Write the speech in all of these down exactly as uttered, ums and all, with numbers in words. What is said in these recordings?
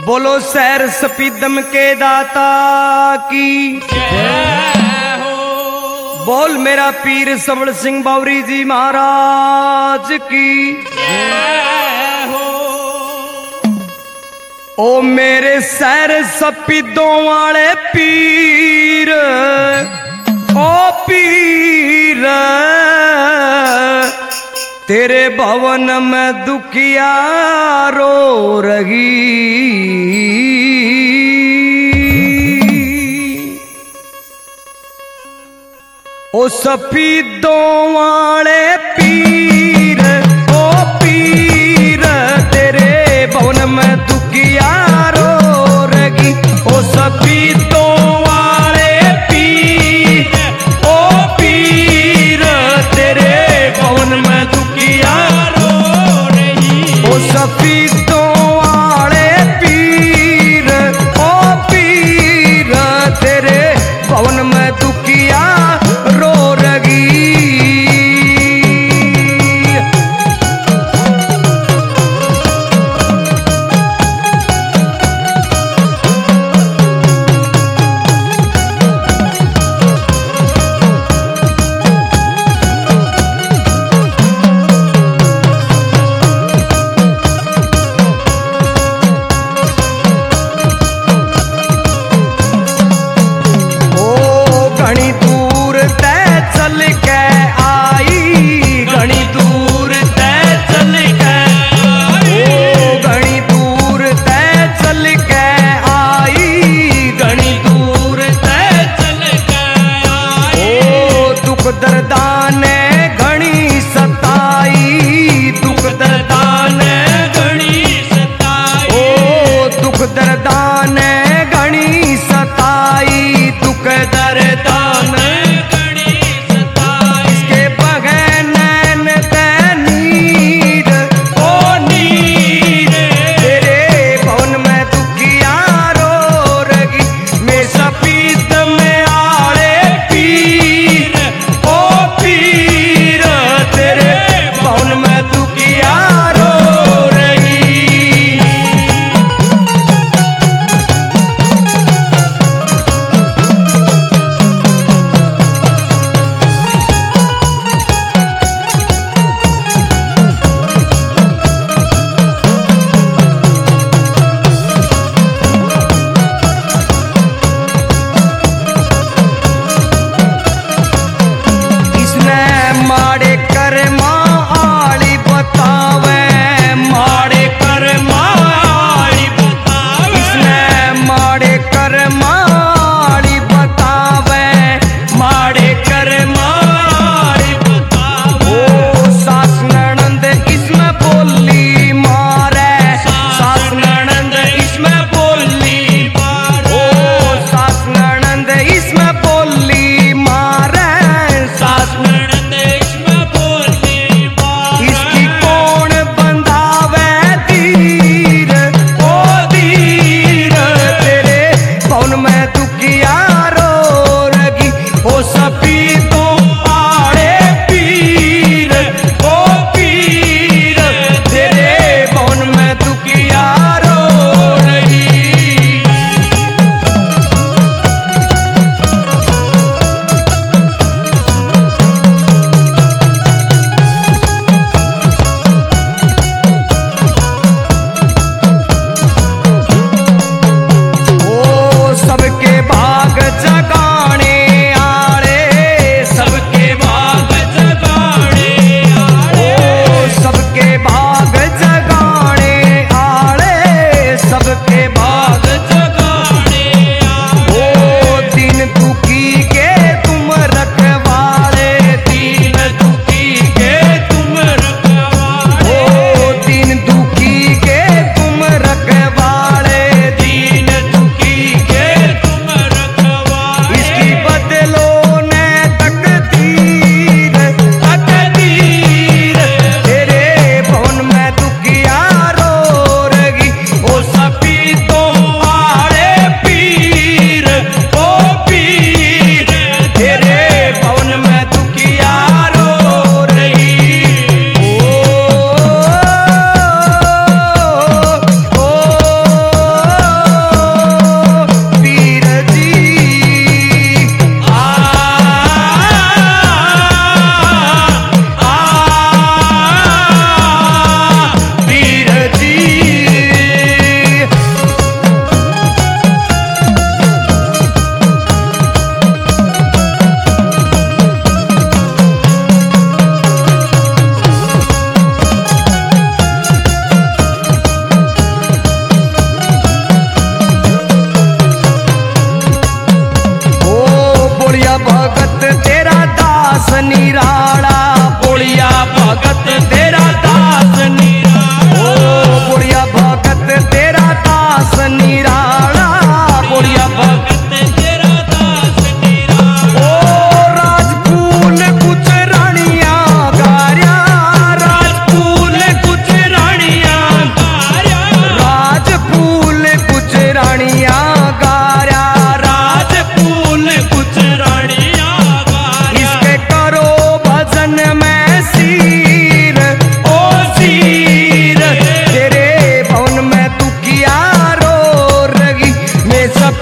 बोलो शहर सपीदम के दाता की जय हो। बोल मेरा पीर सबड़ सिंह बावरी जी महाराज की जय हो। ओ मेरे शहर सपीदों वाले पीर, ओ पीर तेरे भवन में दुखिया रो रही। ओ सफीदों वाले पीर, ओ पीर तेरे भवन में दुखिया रो रही। ओ सफीदों वाले पीर, ओ पीर तेरे भवन में दुखिया रो रही। ओ सफीदों वाले पीर, ओ पीर तेरे भवन में दुखिया रो रही।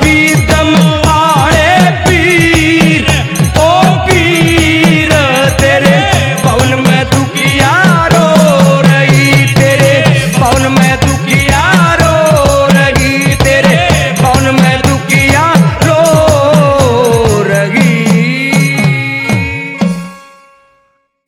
प्रीतम